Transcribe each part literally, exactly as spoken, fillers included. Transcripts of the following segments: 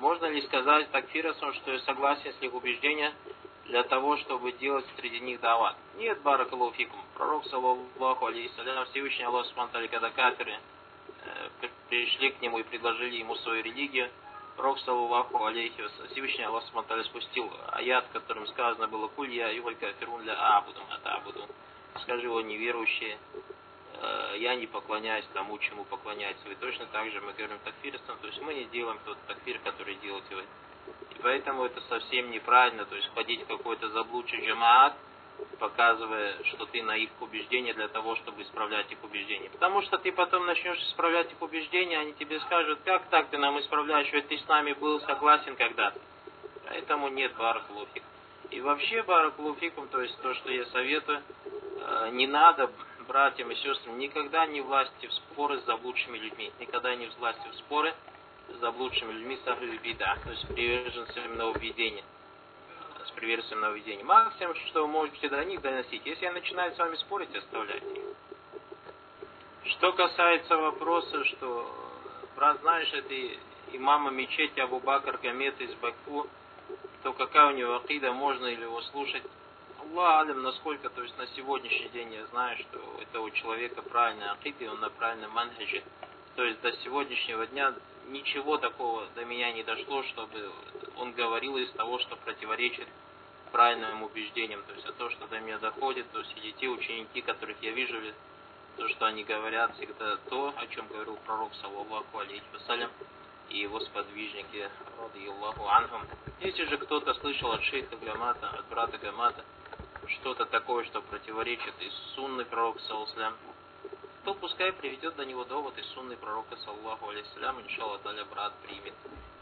Можно ли сказать такфирасам, что я согласен с их убеждения для того, чтобы делать среди них дават? Нет, баракаллаху фикум. Пророк, саллаллаху алейхиссалям, Всевышний Аллах субхану ва тааля, когда кафиры э, пришли к нему и предложили ему свою религию, Пророк, саллаллаху алейхи вассалям, Всевышний Аллах субхану ва тааля спустил аят, в котором сказано было: «Куль я юваль кафирун ля абуду атабуду». Скажи, о неверующие, я не поклоняюсь тому, чему поклоняется вы. Точно так же мы говорим такфирством, то есть мы не делаем тот такфир, который делаете вы. И поэтому это совсем неправильно, то есть входить в какой-то заблудший джамаат, показывая, что ты на их убеждения для того, чтобы исправлять их убеждения. Потому что ты потом начнешь исправлять их убеждения, они тебе скажут: как так ты нам исправляешь, ведь ты с нами был согласен когда-то. Поэтому нет, баракаллаху фикум. И вообще, баракаллаху фикум, то есть то, что я советую, не надо, братьям и сестрам, никогда не влазьте в споры с заблудшими людьми. Никогда не влазьте в споры с заблудшими людьми с ахлю бида, то есть с приверженцами нововведения. С приверженцами нововведения. Максимум, что вы можете до них доносить. Если я начинаю с вами спорить, оставляйте их. Что касается вопроса, что, брат, знаешь, это имама мечети Абу Бакр Гамет из Баку, то какая у него акида, можно ли его слушать? Аллах алим, насколько, то есть на сегодняшний день я знаю, что у этого человека правильная акида, и он на правильном манхаджи. То есть до сегодняшнего дня ничего такого до меня не дошло, чтобы он говорил из того, что противоречит правильным убеждениям. То есть а то, что до меня доходит, то есть и те ученики, которых я вижу, то, что они говорят всегда то, о чем говорил пророк, саллаллаху алейхи вассалям, и его сподвижники, радийаллаху анхум. Если же кто-то слышал от шейха Гамата, от брата Гамата, что-то такое, что противоречит из сунны пророка, саллаллаху алейхи, то пускай приведет до него довод из сунны пророка, саллаллаху алейхи, иншаллах та'аля, брат примет.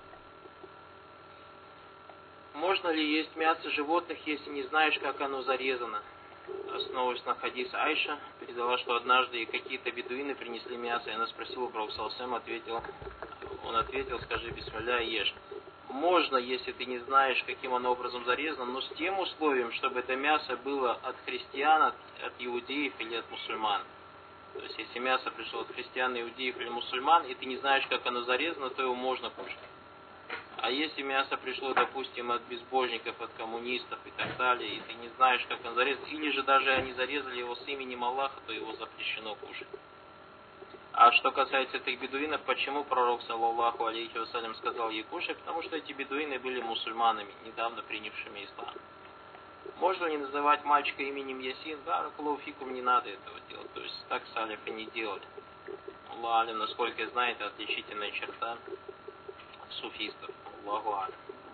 Можно ли есть мясо животных, если не знаешь, как оно зарезано? Основываясь на хадис, Айша передала, что однажды какие-то бедуины принесли мясо, и она спросила пророка, саллаллаху алейхи, ответил, он ответил: скажи бисмилля и ешь. Можно, если ты не знаешь, каким оно образом зарезано, но с тем условием, чтобы это мясо было от христиан, от, от иудеев или от мусульман. То есть, если мясо пришло от христиан, иудеев или мусульман, и ты не знаешь, как оно зарезано, то его можно кушать. А если мясо пришло, допустим, от безбожников, от коммунистов и так далее, и ты не знаешь, как оно зарезано, или же даже они зарезали его с именем Аллаха, то его запрещено кушать. А что касается этих бедуинов, почему пророк, саллаллаху алейхи вассалям, сказал ей кушать? Потому что эти бедуины были мусульманами, недавно принявшими ислам. Можно ли называть мальчика именем Ясин? Да, баракаллаху фикум, не надо этого делать. То есть так салифы не делали. Аллах алим, насколько я знаю, это отличительная черта суфистов. Аллаху алим.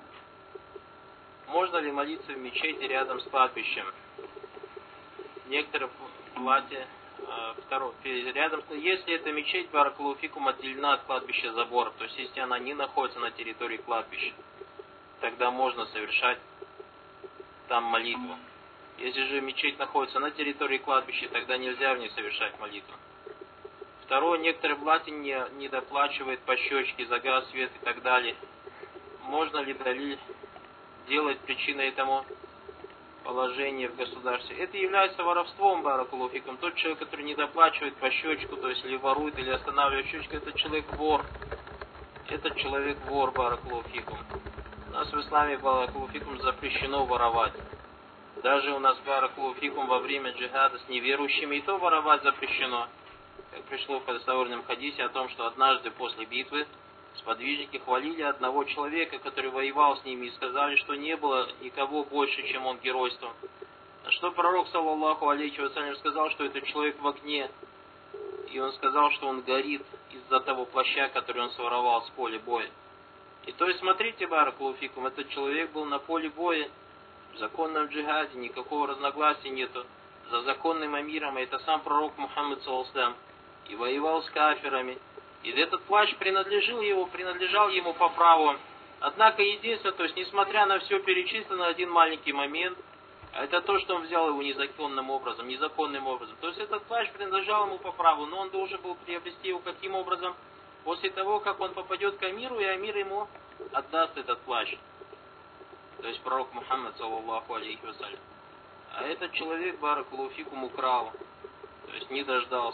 Можно ли молиться в мечети рядом с кладбищем? Некоторые в платье. Второй, рядом, если эта мечеть, баракаллаху фикум, отделена от кладбища забором, то есть если она не находится на территории кладбища, тогда можно совершать там молитву. Если же мечеть находится на территории кладбища, тогда нельзя в ней совершать молитву. Второе, некоторые власти не, не доплачивают по щечке, загас свет и так далее. Можно ли далиль делать причиной этому положение в государстве? Это является воровством, баракаллаху фикум. Тот человек, который не доплачивает по щечку, то есть или ворует, или останавливает щечку, это человек вор. Этот человек вор, баракаллаху фикум. У нас в исламе, баракаллаху фикум, запрещено воровать. Даже у нас, баракаллаху фикум, во время джихада с неверующими и то воровать запрещено. Как пришло в достоверном хадисе о том, что однажды после битвы сподвижники хвалили одного человека, который воевал с ними, и сказали, что не было никого больше, чем он геройством. На что пророк, саллаллаху алейхи вассалям, сказал, что этот человек в огне. И он сказал, что он горит из-за того плаща, который он своровал с поля боя. И то есть, смотрите, баракаллаху фикум, этот человек был на поле боя, в законном джихаде, никакого разногласия нету. За законным амиром, и это сам пророк Мухаммад, саллаллаху алейхи, и воевал с кафирами. И этот плащ принадлежал ему, принадлежал ему по праву. Однако единственное, то есть несмотря на все перечисленное, один маленький момент, это то, что он взял его незаконным образом, незаконным образом. То есть этот плащ принадлежал ему по праву, но он должен был приобрести его каким образом? После того, как он попадет к амиру, и амир ему отдаст этот плащ. То есть пророк Мухаммад, саллаллаху алейхи вассалям. А этот человек, баракаллаху фикум, украл. То есть не дождался.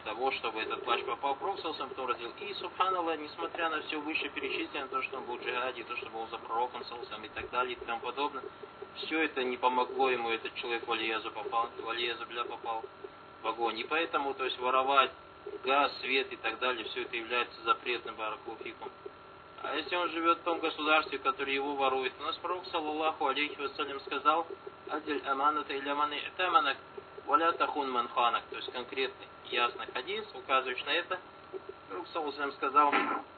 того, чтобы этот плащ попал к Пророку, потом разделил. И, субханаллах, несмотря на все вышеперечисленное, то, что он был в джихаде, то, что был за пророком, и так далее, и тому подобное, все это не помогло ему, этот человек в алиязу попал, в алиязу бля попал в огонь. И поэтому, то есть, воровать газ, свет и так далее, все это является запретным, баракаллаху фикум. А если он живет в том государстве, которое его ворует, у нас пророк, саллаллаху алейхи вассалям, сказал: «Адиль аманата или аманы таманак, валя тахун манханак». То есть конкретный, ясный хадис, указывающий на это. Пророк, саллаллаху алейхи вассалям, сказал: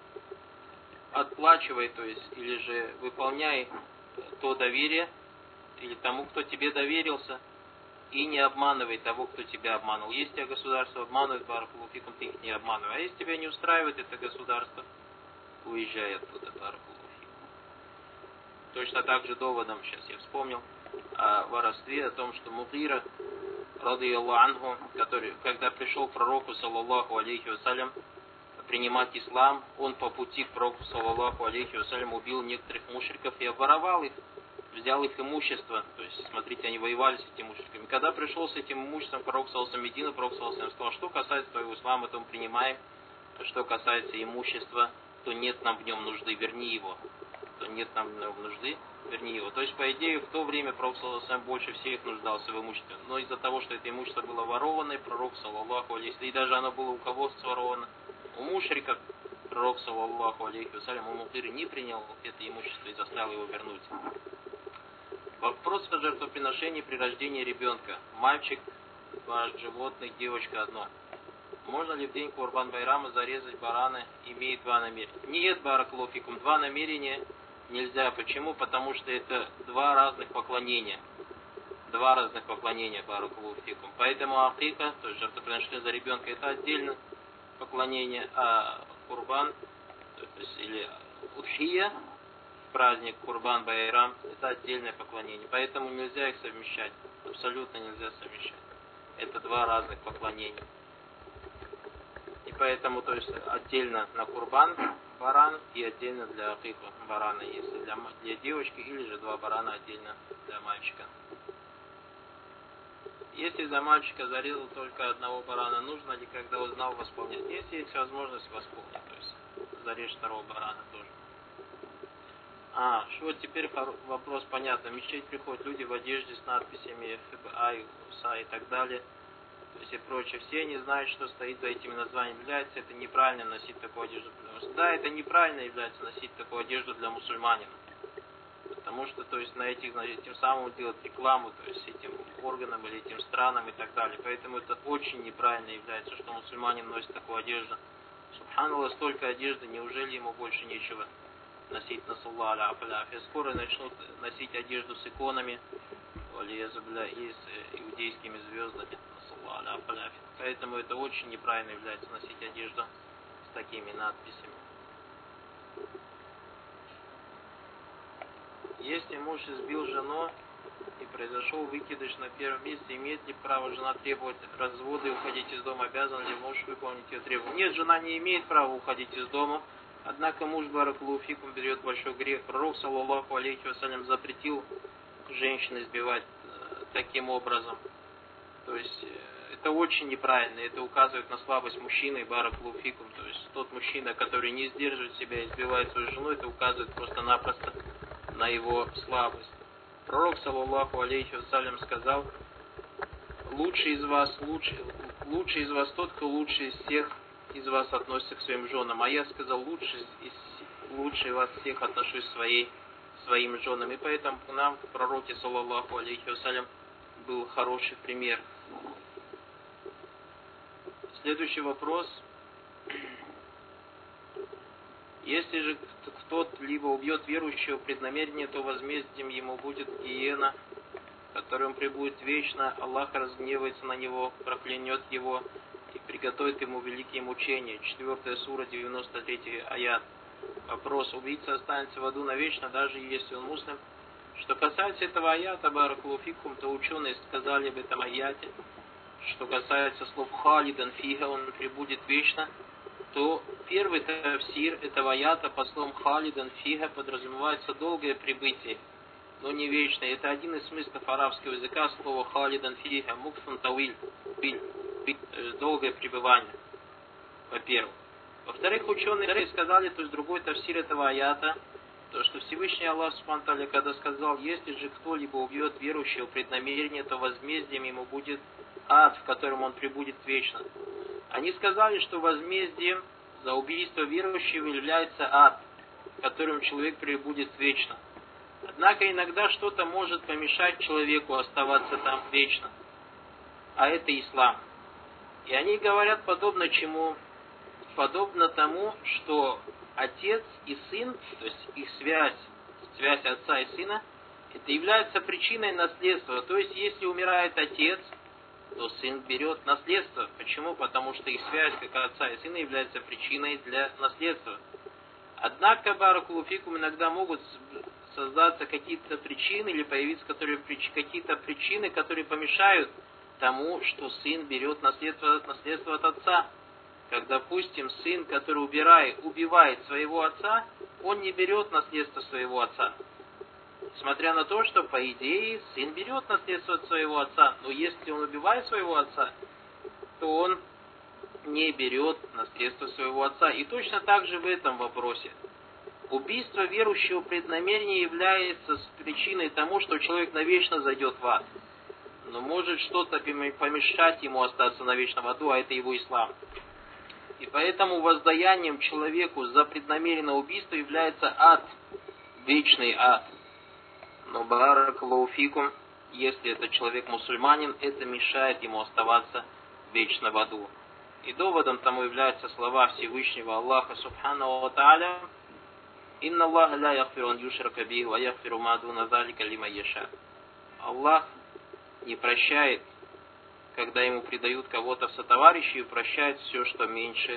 отплачивай, то есть, или же выполняй то доверие, или тому, кто тебе доверился, и не обманывай того, кто тебя обманул. Если тебя государство обманывает, баракаллаху фикум, ты их не обманывай. А если тебя не устраивает это государство, уезжай оттуда, баракаллаху фикум. Точно так же доводом, сейчас я вспомнил, о воровстве, о том, что Мугира, радийаллаху анху, который, когда пришел к пророку, саллаллаху алейхи вассалям, принимать ислам, он по пути к пророку, саллаллаху алейхи вассалям, убил некоторых мушриков и обворовал их, взял их имущество. То есть, смотрите, они воевали с этими мушриками. Когда пришел с этим имуществом пророк, саллаллаху алейхи Медина, пророк, саллаллаху алейхи сказал: что касается твоего ислама, то мы принимаем, а что касается имущества, то нет нам в нем нужды, верни его. То нет нам в нем нужды, верни его. То есть, по идее, в то время пророк, саллаллаху алейхи больше всех нуждался в имуществе. Но из-за того, что это имущество было ворованное, пророк, саллаллаху алейхи, и даже оно было у кого своровано, у мушриков, пророк, саллаллаху алейхи вассалям, у Мугиры не принял это имущество и заставил его вернуть. Вопрос о жертвоприношении при рождении ребенка. Мальчик, два животных, девочка одно. Можно ли в день Курбан-Байрама зарезать барана, имея два намерения? Нет, баракаллаху фикум, два намерения нельзя. Почему? Потому что это два разных поклонения. Два разных поклонения, баракаллаху фикум. Поэтому акика, то есть жертвоприношение за ребенка, это отдельно поклонение, а Курбан, то есть, или Удхия, праздник Курбан-Байрам, это отдельное поклонение. Поэтому нельзя их совмещать. Абсолютно нельзя совмещать. Это два разных поклонения. И поэтому, то есть, отдельно на Курбан баран и отдельно для акика барана, если для, для девочки, или же два барана отдельно для мальчика. Если за мальчика зарезал только одного барана, нужно ли, когда узнал, восполнять? Если есть возможность, восполнить. То есть зарежь второго барана тоже. А, что теперь вопрос понятно. В мечеть приходят люди в одежде с надписями эф бэ а, УСА и так далее. То есть и прочее. Все они знают, что стоит за этими названиями. Является это неправильно носить такую одежду. Потому что, да, это неправильно является носить такую одежду для мусульманина. Потому что, то есть, на этих, на этим самым делать рекламу, то есть, этим органам или этим странам и так далее. Поэтому это очень неправильно является, что мусульманин носит такую одежду. Субханаллах, столько одежды, неужели ему больше нечего носить, насаллаху аляфи? Скоро начнут носить одежду с иконами, и с иудейскими звездами, насаллаху аляфи. Поэтому это очень неправильно является носить одежду с такими надписями. Если муж избил жену и произошел выкидыш на первом месте, имеет ли право жена требовать развода и уходить из дома? Обязан ли муж выполнить ее требования? Нет, жена не имеет права уходить из дома. Однако муж, баракаллаху фикум, берет большой грех. Пророк, саллаллаху алейхи вассалям, запретил женщин избивать э, таким образом. То есть э, это очень неправильно. Это указывает на слабость мужчины, баракаллаху фикум. То есть тот мужчина, который не сдерживает себя и избивает свою жену, это указывает просто-напросто на его слабость. Пророк, саллаллаху алейхи вассалям, сказал: лучший из вас, лучший, лучший из вас тот, кто лучше из всех из вас относится к своим женам. А я сказал: лучше из, лучше из вас всех отношусь к своей, своим женам. И поэтому к нам, к пророке, саллаллаху алейхи вассалям, был хороший пример. Следующий вопрос. Если же кто-либо убьет верующего преднамеренно, то возмездием ему будет гиена, в которой он пребудет вечно. Аллах разгневается на него, проклянет его и приготовит ему великие мучения. Четвертая сура, девяносто третий аят. Вопрос. Убийца останется в аду навечно, даже если он муслим. Что касается этого аята, баракаллаху фикум, то ученые сказали об этом аяте, что касается слов халидан фига, он пребудет вечно, то первый тафсир этого аята по словам халидан фига подразумевается долгое прибытие, но не вечное. Это один из смыслов арабского языка, слово халидан фига, мукфун тауиль, долгое пребывание. во-первых. Во-вторых, ученые сказали, то есть другой тафсир этого аята, то, что Всевышний Аллах Субхану ва Тааля, когда сказал, если же кто-либо убьет верующего преднамерение, то возмездием ему будет ад, в котором он пребудет вечно. Они сказали, что возмездием за убийство верующего является ад, в котором человек пребудет вечно. Однако иногда что-то может помешать человеку оставаться там вечно, а это ислам. И они говорят подобно чему? Подобно тому, что отец и сын, то есть их связь, связь отца и сына, это является причиной наследства. То есть, если умирает отец, то сын берет наследство. Почему? Потому что их связь, как отца и сына, является причиной для наследства. Однако, баракаллаху фикум, иногда могут создаться какие-то причины, или появиться которые, какие-то причины, которые помешают тому, что сын берет наследство, наследство от отца. Как, допустим, сын, который убирает, убивает своего отца, он не берет наследство своего отца. Несмотря на то, что, по идее, сын берет наследство от своего отца, но если он убивает своего отца, то он не берет наследство своего отца. И точно так же в этом вопросе. Убийство верующего преднамеренно является причиной тому, что человек навечно зайдет в ад. Но может что-то помешать ему остаться навечно в аду, а это его ислам. И поэтому воздаянием человеку за преднамеренное убийство является ад, вечный ад. Но баракаллаху фикум, если этот человек мусульманин, это мешает ему оставаться вечно в аду. И доводом тому являются слова Всевышнего Аллаха Субхану ва Тааля: «Инна Аллаха ла яхфиру ан юшрака бихи ва яхфиру ма дуна залика лиман яша». Аллах не прощает, когда ему предают кого-то в сотоварищи, и прощает все, что меньше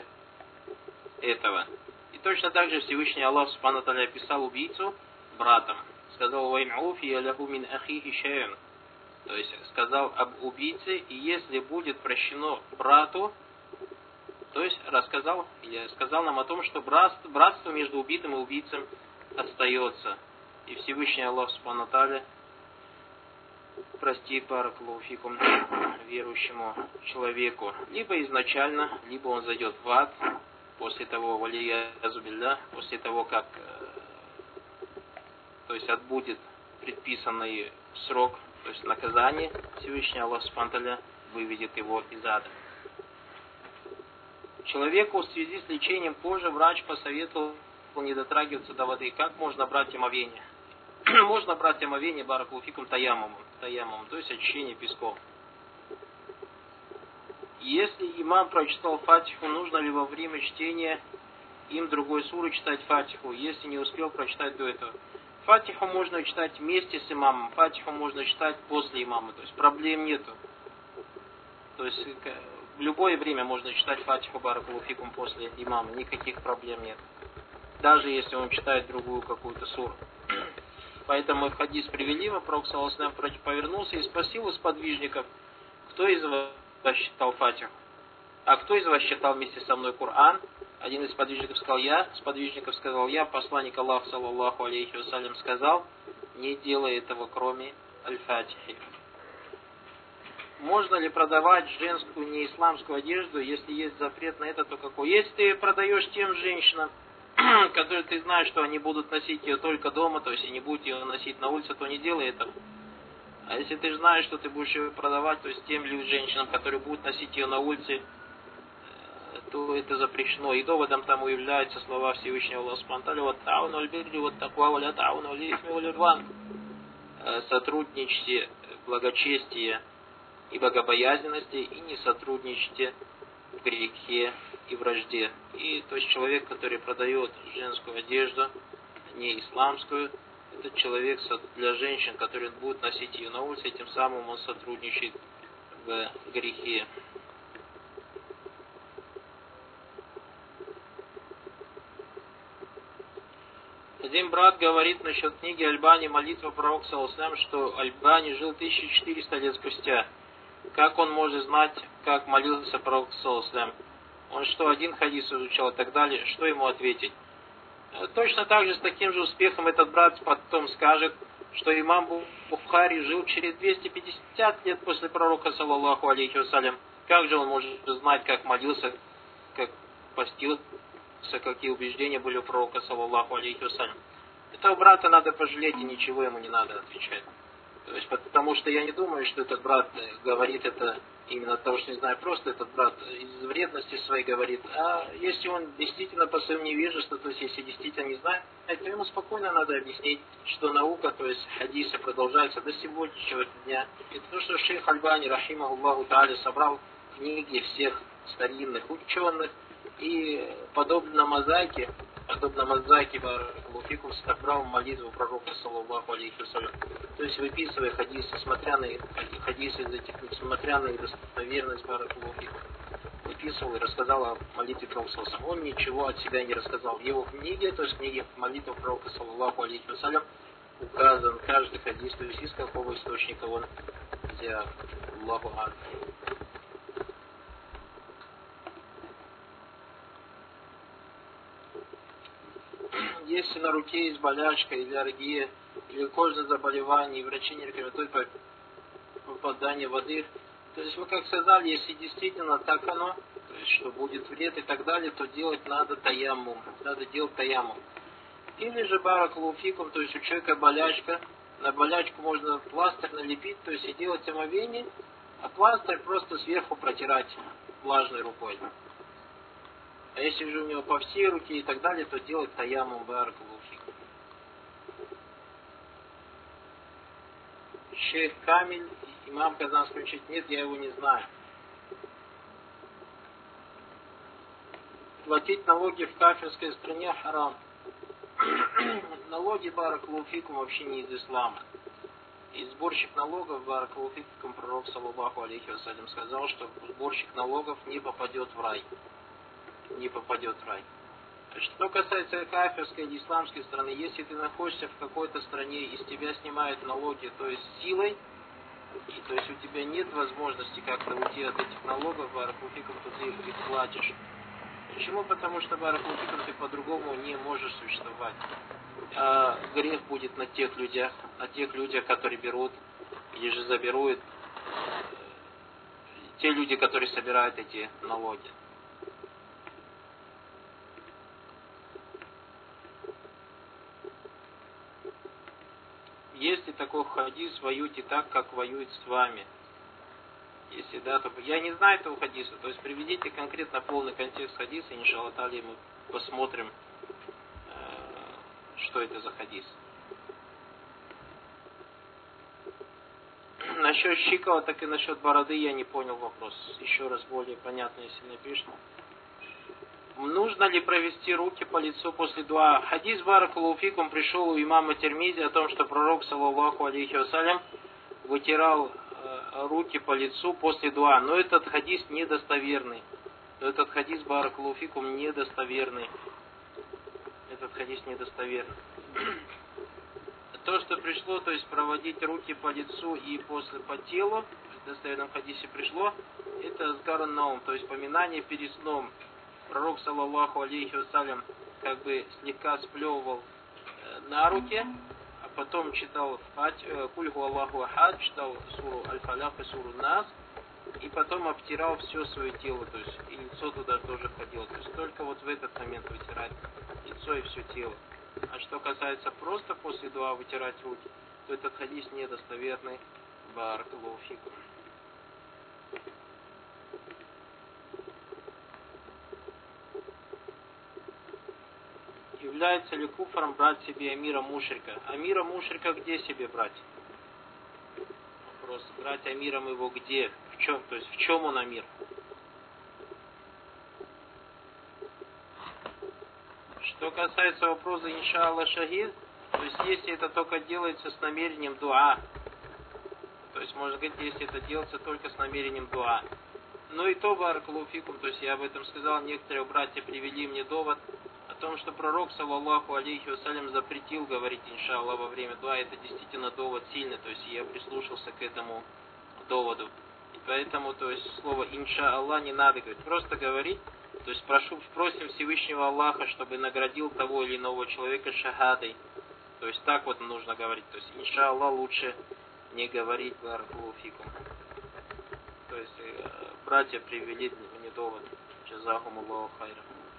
этого. И точно так же Всевышний Аллах Субхану ва Тааля описал убийцу братом. Сказал: «Ва ин уфия лаху мин ахихи шай'ун». То есть сказал об убийце, и если будет прощено брату, то есть рассказал, я сказал нам о том, что братство, братство между убитым и убийцем остается. И Всевышний Аллах Субхану ва Тааля простит, баракаллаху фикум, верующему человеку. Либо изначально, либо он зайдет в ад после того, валиязу билля, после того, как то есть отбудет предписанный срок, то есть наказание, Всевышний Аллах Субхану ва Тааля выведет его из ада. Человеку в связи с лечением кожи врач посоветовал не дотрагиваться до воды. Как можно брать омовение? Можно брать омовение, баракаллаху фикум, таяммумом, таяммумом, то есть очищение песком. Если имам прочитал фатиху, нужно ли во время чтения им другой суры читать фатиху, если не успел прочитать до этого? Фатиху можно читать вместе с имамом, фатиху можно читать после имама, то есть проблем нету. То есть в любое время можно читать фатиху, баракаллаху фикум, после имама, никаких проблем нет. Даже если он читает другую какую-то суру. Поэтому мы в хадис привели, пророк саллаллаху алейхи ва саллям повернулся и спросил у сподвижников: кто из вас читал фатиху? А кто из вас читал вместе со мной Коран? Один из сподвижников сказал: я. Сподвижников сказал: я. Посланник Аллаха саллаллаху алейхи ва саллям сказал: не делай этого, кроме аль-фатихи. Можно ли продавать женскую неисламскую одежду? Если есть запрет на это, то какой? Если ты продаешь тем женщинам, которые ты знаешь, что они будут носить ее только дома, то есть и не будут ее носить на улице, то не делай этого. А если ты знаешь, что ты будешь ее продавать, то есть тем женщинам, которые будут носить ее на улице, то это запрещено. И доводом тому являются слова Всевышнего Аллаха Субхану ва Тааля: «Вот тауну аль-бирри, вот таква, ва ля тауну аль-исми валь удван». Сотрудничайте в благочестии и богобоязненности, и не сотрудничайте в грехе и вражде. И то есть человек, который продает женскую одежду, не исламскую, этот человек для женщин, которые будут носить ее на улице, тем самым он сотрудничает в грехе. Один брат говорит насчет книги Аль-Бани «Молитва пророка саллаллаху алейхи ва саллям», что Аль-Бани жил тысяча четыреста лет спустя. Как он может знать, как молился пророк саллаллаху алейхи ва саллям? Он что, один хадис изучал и так далее? Что ему ответить? Точно так же, с таким же успехом этот брат потом скажет, что имам Бухари жил через двести пятьдесят лет после пророка саллаллаху алейхи ва саллям. Как же он может знать, как молился, как постился, какие убеждения были у пророка, саллаллаху алейхи вассалям. Этого брата надо пожалеть, и ничего ему не надо отвечать. То есть, потому что я не думаю, что этот брат говорит это именно от того, что не знаю, просто этот брат из вредности своей говорит. А если он действительно по своему невежеству, то есть если действительно не знает, то ему спокойно надо объяснить, что наука, то есть хадисы продолжаются до сегодняшнего дня. И то, что шейх Альбани, рахимахуллаху тааля, собрал книги всех старинных ученых, и подобно мозаике, подобно мозаике баракаллаху, собрал молитву пророка, саллаллаху алейхи вассалям. То есть выписывая хадисы, смотря на хадисы из этих книг, смотря на их достоверность баракаллаху, выписывал и рассказал о молитве пророка, саллаллаху алейхи вассалям. Он ничего от себя не рассказал. В его книге, то есть в книге молитвы пророка, саллаллаху алейхи вассалям, указан каждый хадис, то есть из какого источника он взял. Аллаху акбар. Если на руке есть болячка или аллергия, или кожное заболевание, и врачи не рекомендуют попадание воды, то есть мы как сказали, если действительно так оно, то есть что будет вред и так далее, то делать надо таяммум, надо делать таяммум. Или же баракаллаху фикум, то есть у человека болячка, на болячку можно пластырь налепить, то есть и делать омовение, а пластырь просто сверху протирать влажной рукой. А если же у него по всей руке и так далее, то делать таяммум баракаллаху фикум. Шейх Камиль, имам Казанский учить, нет, я его не знаю. Платить налоги в кафирской стране харам. Налоги баракаллаху фикум вообще не из ислама. И сборщик налогов баракаллаху фикум, пророк, саллаллаху алейхи вассалям, сказал, что сборщик налогов не попадет в рай. Не попадет в рай. Что касается кафирской или исламской страны, если ты находишься в какой-то стране и с тебя снимают налоги, то есть силой, и то есть у тебя нет возможности как-то уйти от этих налогов, баракаллаху фикум, то ты их платишь. Почему? Потому что баракаллаху фикум ты по-другому не можешь существовать. А грех будет на тех людях, на тех людях, которые берут или же заберут, те люди, которые собирают эти налоги. Есть ли такой хадис, воюйте так, как воюют с вами? Если да, то я не знаю этого хадиса. То есть приведите конкретно полный контекст хадиса, иншаллах та'аля, мы посмотрим, что это за хадис. Насчет щикова, так и насчет бороды я не понял вопрос. Еще раз более понятно, если напишем. Нужно ли провести руки по лицу после дуа? Хадис баракаллаху фикум пришел у имама Тирмизи о том, что пророк, саллаллаху алейхи вассалям, вытирал э, руки по лицу после дуа. Но этот хадис недостоверный. Этот хадис баракаллаху фикум недостоверный. Этот хадис недостоверный. То, что пришло, то есть проводить руки по лицу и после по телу, в достоверном хадисе пришло, это азгар наум, то есть поминание перед сном. Пророк, саллаллаху алейхи вассалям, как бы слегка сплевывал на руки, а потом читал Кульгу Аллаху Ахад, читал суру Аль-Фалях и суру Нас, и потом обтирал все свое тело, то есть и лицо туда тоже входило. То есть только вот в этот момент вытирать лицо и все тело. А что касается просто после дуа вытирать руки, то этот хадис недостоверный. Баракаллаху фикум. Является ли куфром брать себе амира мушрика? Амира мушрика где себе брать? Вопрос. Брать амиром его где? В чем? То есть в чем он амир? Что касается вопроса иншаллах шахид, то есть если это только делается с намерением дуа, то есть можно говорить, если это делается только с намерением дуа. Но и то, баракаллаху фикум, то есть я об этом сказал, некоторые братья привели мне довод о том, что пророк, саллаллаху алейхи вассалям, запретил говорить иншаллах во время дуа. Это действительно довод сильный, то есть я прислушался к этому доводу. И поэтому, то есть слово иншаллах не надо говорить, просто говорить. То есть прошу, просим Всевышнего Аллаха, чтобы наградил того или иного человека шахадой. То есть так вот нужно говорить. То есть иншаллах лучше не говорить баракаллаху фикум. То есть братья привели мне довод. Джазахум Аллаху хайра.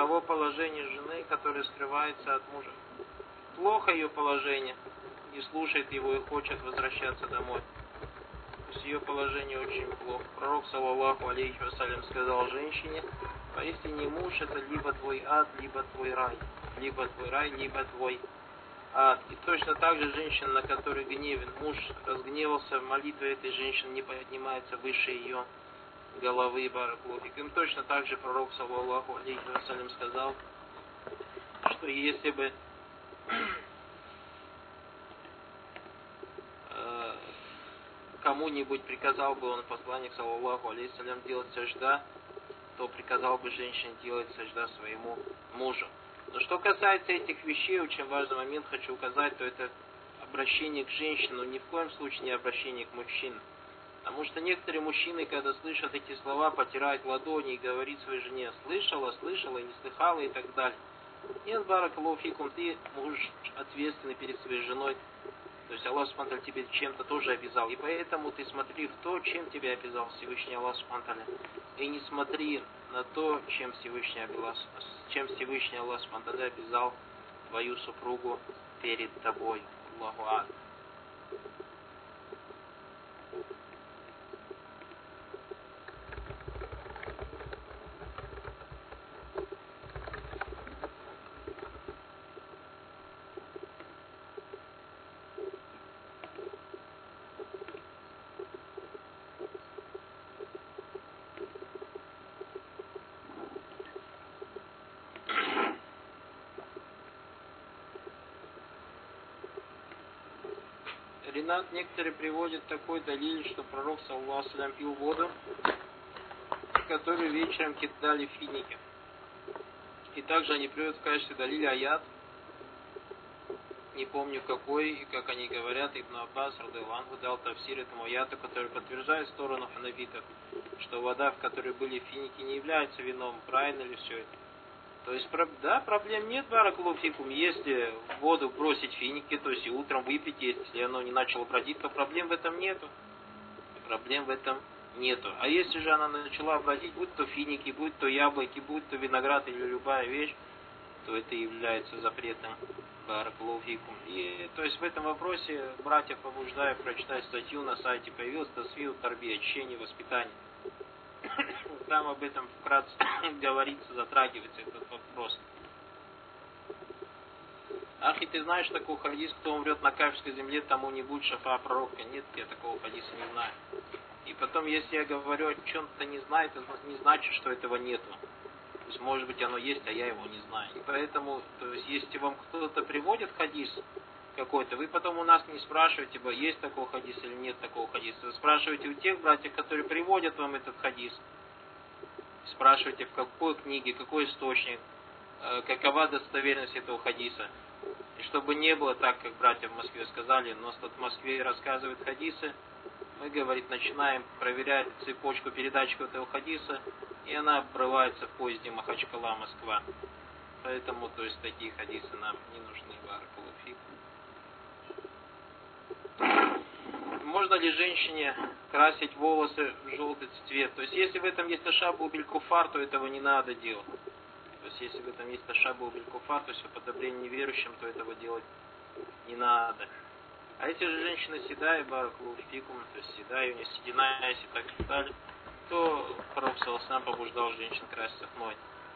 Каково положение жены, которая скрывается от мужа? Плохо ее положение, не слушает его и хочет возвращаться домой. То есть ее положение очень плохо. Пророк, саллаллаху алейхи вассалям, сказал женщине: поистине муж это либо твой ад, либо твой рай. Либо твой рай, либо твой ад. И точно так же женщина, на которой гневен муж, разгневался, молитва этой женщины не поднимается выше ее головы, баракаллаху фик. Им точно так же пророк, саллаллаху алейхи вассалям, сказал, что если бы э, кому-нибудь приказал бы он, посланник, саллаллаху алейхи вассалям, делать сажда, то приказал бы женщине делать сажда своему мужу. Но что касается этих вещей, очень важный момент хочу указать, то это обращение к женщине, но ни в коем случае не обращение к мужчинам. Потому что некоторые мужчины, когда слышат эти слова, потирают ладони и говорят своей жене: слышала, слышала, не слыхала и так далее. Нет, баракаллаху фикум, ты муж ответственный перед своей женой. То есть Аллах субхану ва тааля тебе чем-то тоже обязал. И поэтому ты смотри в то, чем тебя обязал Всевышний Аллах субхану ва тааля. И не смотри на то, чем Всевышний, чем Всевышний Аллах субхану ва тааля обязал твою супругу перед тобой. Аллаху ад. Ренат, некоторые приводят такой далиль, что пророк, саллаллаху алейхи ва саллям, пил воду, которую вечером кидали финики. И также они приводят в качестве далиля аят, не помню какой, и как они говорят, Ибн Аббас радиллаху анху дал тафсир этому аяту, который подтверждает сторону ханафитов, что вода, в которой были финики, не является вином. Правильно ли все это? То есть, да, проблем нет, баракаллаху фикум. Если в воду бросить финики, то есть и утром выпить, если оно не начало бродить, то проблем в этом нету. Проблем в этом нету. А если же она начала бродить, будь то финики, будь то яблоки, будь то виноград или любая вещь, то это является запретом, баракаллаху фикум. И то есть в этом вопросе братья побуждаю прочитать статью на сайте, появилась тасфию тарби, очищение, воспитание. Там об этом вкратце говорится, затрагивается этот вопрос. Ахи, ты знаешь такой хадис, кто умрет на кафирской земле, тому не будет шафа пророка? Нет, я такого хадиса не знаю. И потом, если я говорю о чем-то не знаю, это не значит, что этого нету. То есть, может быть, оно есть, а я его не знаю. И поэтому, то есть, если вам кто-то приводит хадис какой-то, вы потом у нас не спрашиваете, типа, есть такой хадис или нет такого хадиса. Вы спрашиваете у тех братьев, которые приводят вам этот хадис. Спрашивайте, в какой книге, какой источник, какова достоверность этого хадиса. И чтобы не было так, как братья в Москве сказали, но в Москве рассказывают хадисы, мы, говорит, начинаем проверять цепочку передатчика этого хадиса, и она обрывается в поезде Махачкала-Москва. Поэтому, то есть, такие хадисы нам не нужны, баракаллаху фик. Можно ли женщине красить волосы в желтый цвет? То есть, если в этом есть ашабу биль-куфар, то этого не надо делать. То есть, если в этом есть ашабу биль-куфар, то есть уподобление неверующим, то этого делать не надо. А если же женщина седая, баракаллаху фикум, то есть седая, у нее седина, если так и далее, то пророк саллаллаху алейхи ва саллям побуждал женщин краситься хной.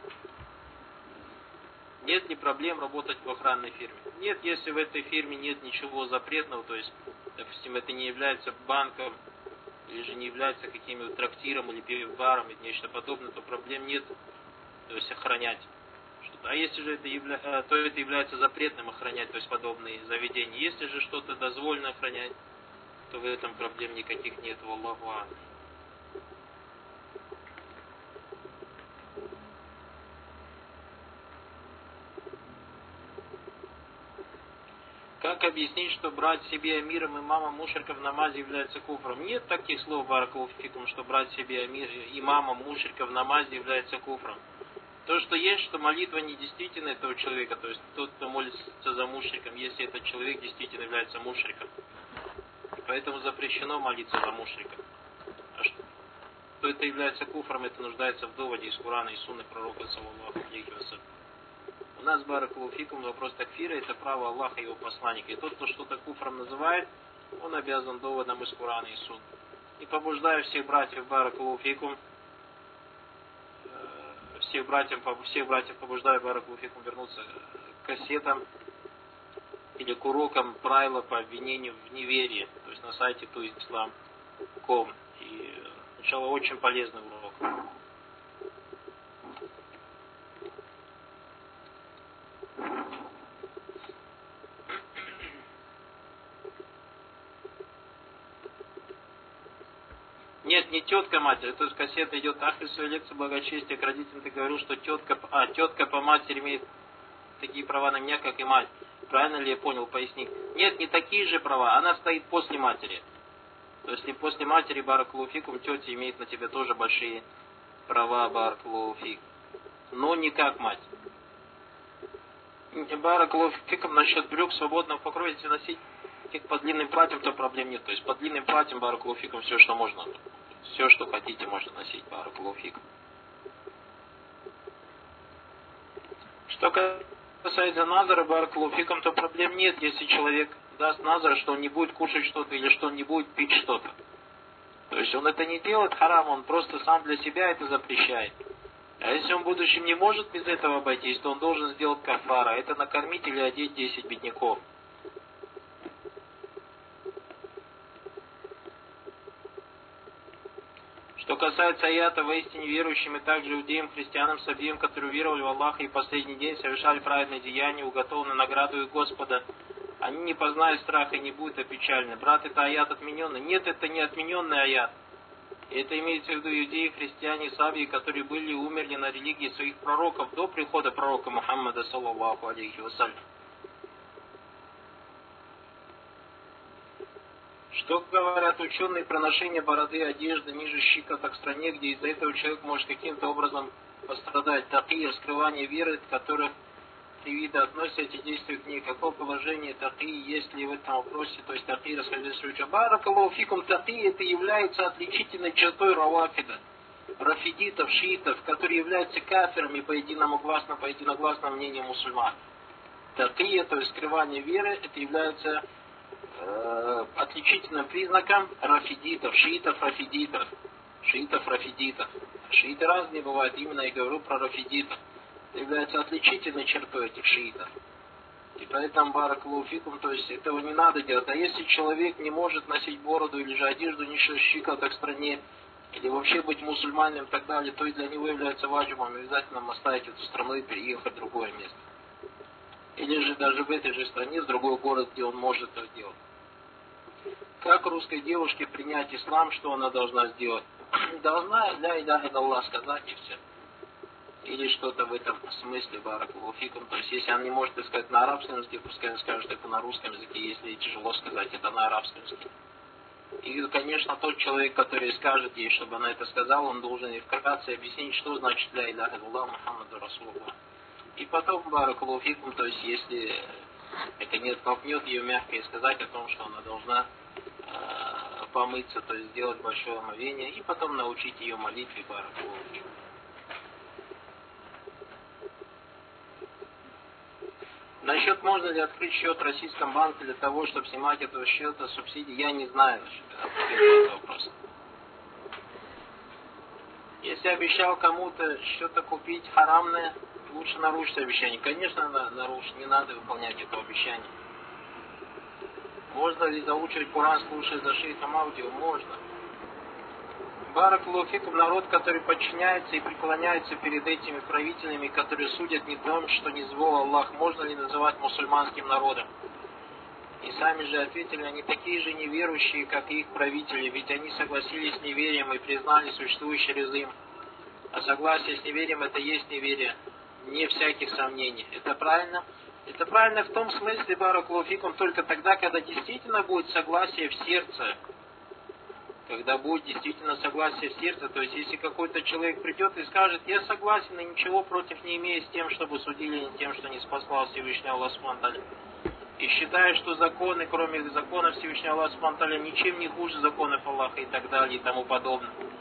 Нет ли проблем работать в охранной фирме? Нет, если в этой фирме нет ничего запретного, то есть, допустим, это не является банком, или же не является каким-то трактиром или пивбаром или нечто подобное, то проблем нет, то есть охранять что-то. А если же это явля... то это является запретным охранять, то есть подобные заведения. Если же что-то дозволено охранять, то в этом проблем никаких нет. Валлаху а'алям. Как объяснить, что брать себе амиром имама мушрика в намазе является куфром? Нет таких слов, баракаллаху фикум, что брать себе амир, имама мушрика в намазе является куфром. То, что есть, что молитва не действительна этого человека, то есть тот, кто молится за мушриком, если этот человек действительно является мушриком. И поэтому запрещено молиться за мушрика. А что? что это является куфром, это нуждается в доводе из Курана и Сунны пророка, саллаллаху алейхи вассалям. У нас, баракаллаху фикум, вопрос такфира, это право Аллаха и его посланника. И тот, кто что-то куфром называет, он обязан доводом из Курана и Сунны. И побуждаю всех братьев, баракаллаху фикум, всех братьев, всех братьев побуждаю, баракаллаху фикум, вернуться к кассетам или к урокам правила по обвинению в неверии, то есть на сайте туисlam точка ком. И сначала очень полезный урок. Нет, не тетка матери, то есть кассета идет ахли своей лекции благочестия, к родителям ты говорил, что тетка, а, тетка по матери имеет такие права на меня, как и мать. Правильно ли я понял, поясни. Нет, не такие же права, она стоит после матери. То есть и после матери, баракаллаху фикум, тетя имеет на тебя тоже большие права, баракаллаху фикум. Но не как мать. Баракаллаху фикум, насчет брюк свободного покроя, если носить их под длинным платьем, то проблем нет. То есть под длинным платьем, баракаллаху фикум, все, что можно. Все, что хотите, можно носить, баракаллаху фикум. Что касается назара, баракаллаху фикум, то проблем нет, если человек даст назар, что он не будет кушать что-то или что он не будет пить что-то. То есть он это не делает харам, он просто сам для себя это запрещает. А если он в будущем не может без этого обойтись, то он должен сделать кафара. Это накормить или одеть десять бедняков. Что касается аята, воистине верующим и также иудеям, христианам, сабиям, которые веровали в Аллаха и в последний день совершали праведные деяния, уготованные награду их Господа, они не познают страха и не будут опечалены. Брат, это аят отмененный. Нет, это не отмененный аят. Это имеется в виду иудеи, христиане, сабии, которые были и умерли на религии своих пророков до прихода пророка Мухаммада, саллаллаху алейхи вассалям. Что говорят ученые про ношение бороды и одежды ниже щиколоток в стране, где из-за этого человек может каким-то образом пострадать? Такие раскрывания веры, от которых три вида относятся эти действия к ней. Какое положение такие, есть ли в этом вопросе? То есть такие расходятся. Баракаллаху фикум, такие это является отличительной чертой равафида, рафидитов, шиитов, которые являются кафирами по единому гласному, по единогласному мнению мусульман. Такие, то есть скрывание веры, это является э, отличительным признаком рафидитов, шиитов, рафидитов, шиитов, рафидитов. Шииты разные бывают, именно я говорю про рафидитов. Это является отличительной чертой этих шиитов. И поэтому, баракаллаху фикум, то есть этого не надо делать. А если человек не может носить бороду или же одежду ниже щиколоток в стране, или вообще быть мусульманином и так далее, то и для него является ваджибом обязательно оставить эту страну и переехать в другое место. Или же даже в этой же стране, в другой город, где он может это делать. Как русской девушке принять ислам, что она должна сделать? Должна ля иляха илlallah сказать и все. Или что-то в этом смысле, баракаллаху фикум. То есть, если она не может это сказать на арабском языке, пускай она скажет это на русском языке, если тяжело сказать это на арабском языке. И, конечно, тот человек, который скажет ей, чтобы она это сказала, он должен ей вкратце объяснить, что значит ля иляха илlallah Мухаммаду Расулуллах. И потом, баракаллаху фикум, то есть, если это не оттолкнет ее мягко и сказать о том, что она должна э, помыться, то есть сделать большое омовение, и потом научить ее молитве, баракаллаху фикум. Насчет, можно ли открыть счет в российском банке для того, чтобы снимать этого счета субсидии, я не знаю насчет этого вопроса. Если обещал кому-то что-то купить харамное, лучше нарушить обещание. Конечно, нарушить, не надо выполнять это обещание. Можно ли заучивать Куран, слушая за шейхом аудио? Можно. Баракаллаху фикум, народ, который подчиняется и преклоняется перед этими правителями, которые судят не том, что не звал Аллах, можно ли называть мусульманским народом? И сами же ответили, они такие же неверующие, как и их правители, ведь они согласились с неверием и признали существующий режим. А согласие с неверием это есть неверие, не всяких сомнений. Это правильно? Это правильно в том смысле, баракаллаху фикум, только тогда, когда действительно будет согласие в сердце. Когда будет действительно согласие в сердце, то есть если какой-то человек придет и скажет, я согласен и ничего против не имею с тем, чтобы судили не тем, что не спасал Всевышний Аллах Субхану ва Тааля, и считает, что законы, кроме законов Всевышнего Аллаха Субхану ва Тааля, ничем не хуже законов Аллаха и так далее и тому подобное,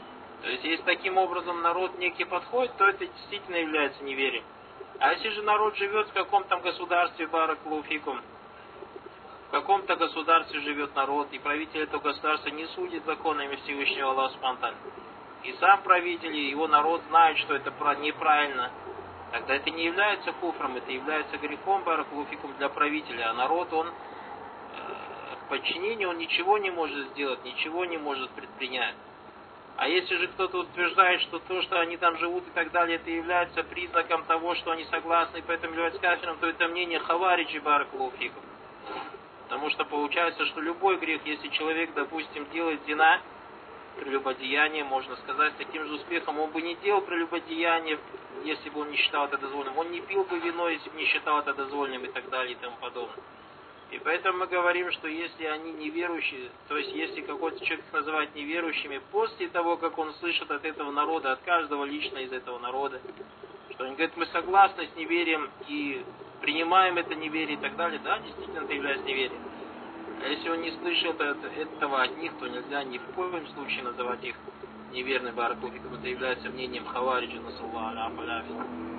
То есть, если таким образом народ некий подходит, то это действительно является неверием. А если же народ живет в каком-то государстве, баракаллаху фикум, в каком-то государстве живет народ, и правитель этого государства не судит законами Всевышнего Аллаха Субхану ва Тааля, и сам правитель, и его народ знает, что это неправильно, тогда это не является куфром, это является грехом, баракаллаху фикум, для правителя. А народ, он э, в подчинении, он ничего не может сделать, ничего не может предпринять. А если же кто-то утверждает, что то, что они там живут и так далее, это является признаком того, что они согласны, и поэтому являются кафиром, то это мнение хавариджи, баракаллаху фикум. Потому что получается, что любой грех, если человек, допустим, делает зина, прелюбодеяние, можно сказать, с таким же успехом, он бы не делал прелюбодеяние, если бы он не считал это дозволенным. Он не пил бы вино, если бы не считал это дозволенным и так далее и тому подобное. И поэтому мы говорим, что если они неверующие, то есть если какой-то человек их называет неверующими, после того, как он слышит от этого народа, от каждого лично из этого народа, что они говорят, мы согласны с неверием и принимаем это неверие и так далее, да, действительно это является неверием. А если он не слышал этого от них, то нельзя ни в коем случае называть их неверным, баракаллаху фикум. Это является мнением хавариджа, насаллаху аляфи.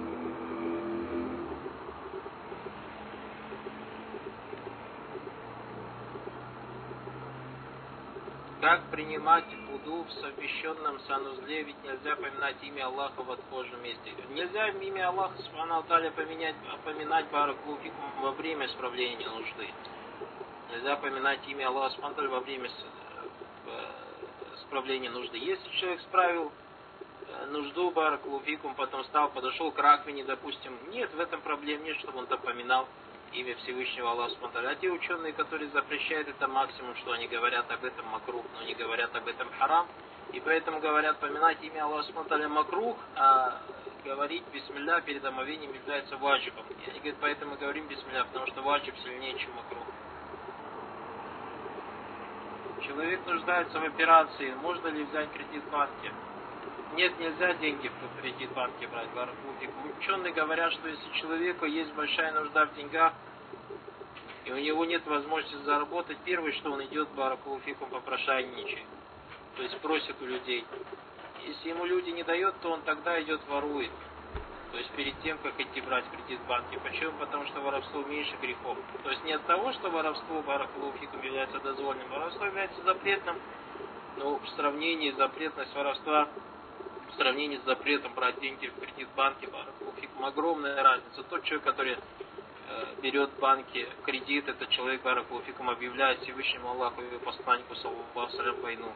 Как принимать вуду в совмещенном санузле, ведь нельзя поминать имя Аллаха в отхожем месте. Нельзя имя Аллаха Субхану ва Тааля поминать, поминать баракаллаху фикум во время исправления нужды. Нельзя поминать имя Аллаха Субхану ва Тааля во время исправления нужды. Если человек справил нужду, баракаллаху фикум, потом встал, подошел к раковине, допустим, нет, в этом проблем нет, чтобы он там поминал имя Всевышнего Аллаха Субхану ва Тааля. А те ученые, которые запрещают, это максимум, что они говорят об этом макрух, но не говорят об этом харам. И поэтому говорят, поминать имя Аллаха Субхану ва Тааля макрух, а говорить бисмилля перед омовением является ваджибом. И они говорят, поэтому мы говорим бисмилля, потому что ваджиб сильнее, чем макрух. Человек нуждается в операции, можно ли взять кредит в банке? Нет, нельзя деньги в кредит в банке брать, баракаллаху фикум. Ученые говорят, что если человеку есть большая нужда в деньгах, и у него нет возможности заработать, первое, что он идет, баракаллаху фикум, попрошайничает. То есть просит у людей. Если ему люди не дают, то он тогда идет ворует. То есть перед тем, как идти брать кредит в банке. Почему? Потому что воровство меньше грехов. То есть не от того, что воровство, баракаллаху фикум, является дозволенным. Воровство является запретным, но в сравнении с запретность воровства, в сравнении с запретом брать деньги в кредит в банке, баракаллаху фикум, огромная разница. Тот человек, который э, берет в банке кредит, этот человек, баракаллаху фикум, объявляет Всевышнему Аллаху и его посланнику, саллаллаху алейхи ва саллям, войну.